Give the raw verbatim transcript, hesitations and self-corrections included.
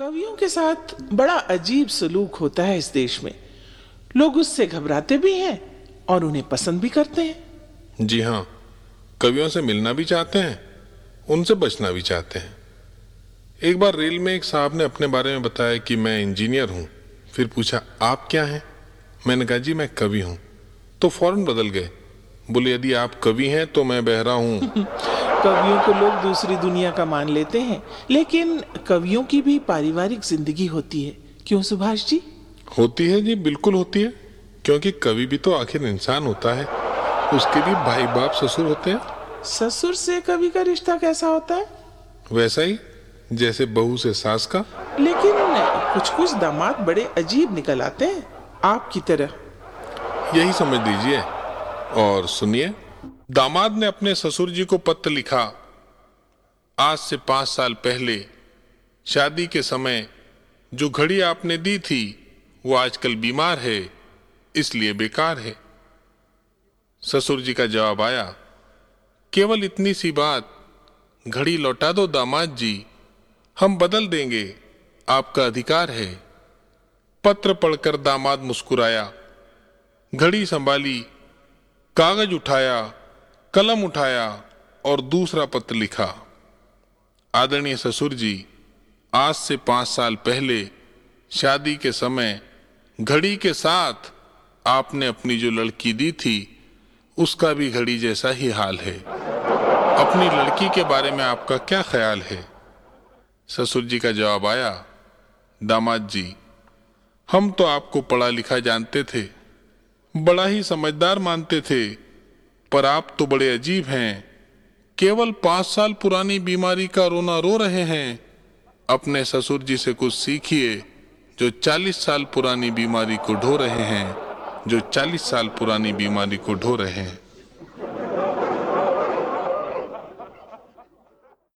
कवियों के साथ बड़ा अजीब सलूक होता है इस देश में। लोग उससे घबराते भी हैं और उन्हें पसंद भी करते हैं। जी हाँ, कवियों से मिलना भी चाहते हैं, उनसे बचना भी चाहते हैं। एक बार रेल में एक साहब ने अपने बारे में बताया कि मैं इंजीनियर हूँ। फिर पूछा, आप क्या हैं? मैंने कहा, जी मैं कवि हूँ। तो फौरन बदल गए, बोले यदि आप कवि हैं तो मैं बहरा हूँ। कवियों को लोग दूसरी दुनिया का मान लेते हैं, लेकिन कवियों की भी पारिवारिक जिंदगी होती है, क्यों सुभाष जी? होती है जी, बिल्कुल होती है। क्योंकि कवि भी तो आखिर इंसान होता है, उसके भी भाई बाप ससुर होते हैं। ससुर से कवि का रिश्ता कैसा होता है? वैसा ही जैसे बहू से सास का। लेकिन कुछ कुछ दामाद बड़े अजीब निकल आते हैं, आपकी तरह। यही समझ लीजिए। और सुनिए, दामाद ने अपने ससुर जी को पत्र लिखा, आज से पांच साल पहले शादी के समय जो घड़ी आपने दी थी वो आजकल बीमार है, इसलिए बेकार है। ससुर जी का जवाब आया, केवल इतनी सी बात, घड़ी लौटा दो दामाद जी, हम बदल देंगे, आपका अधिकार है। पत्र पढ़कर दामाद मुस्कुराया, घड़ी संभाली, कागज उठाया, कलम उठाया और दूसरा पत्र लिखा। आदरणीय ससुर जी, आज से पांच साल पहले शादी के समय घड़ी के साथ आपने अपनी जो लड़की दी थी उसका भी घड़ी जैसा ही हाल है। अपनी लड़की के बारे में आपका क्या ख्याल है? ससुर जी का जवाब आया, दामाद जी, हम तो आपको पढ़ा लिखा जानते थे, बड़ा ही समझदार मानते थे, पर आप तो बड़े अजीब हैं। केवल पांच साल पुरानी बीमारी का रोना रो रहे हैं। अपने ससुर जी से कुछ सीखिए, जो चालीस साल पुरानी बीमारी को ढो रहे हैं, जो चालीस साल पुरानी बीमारी को ढो रहे हैं।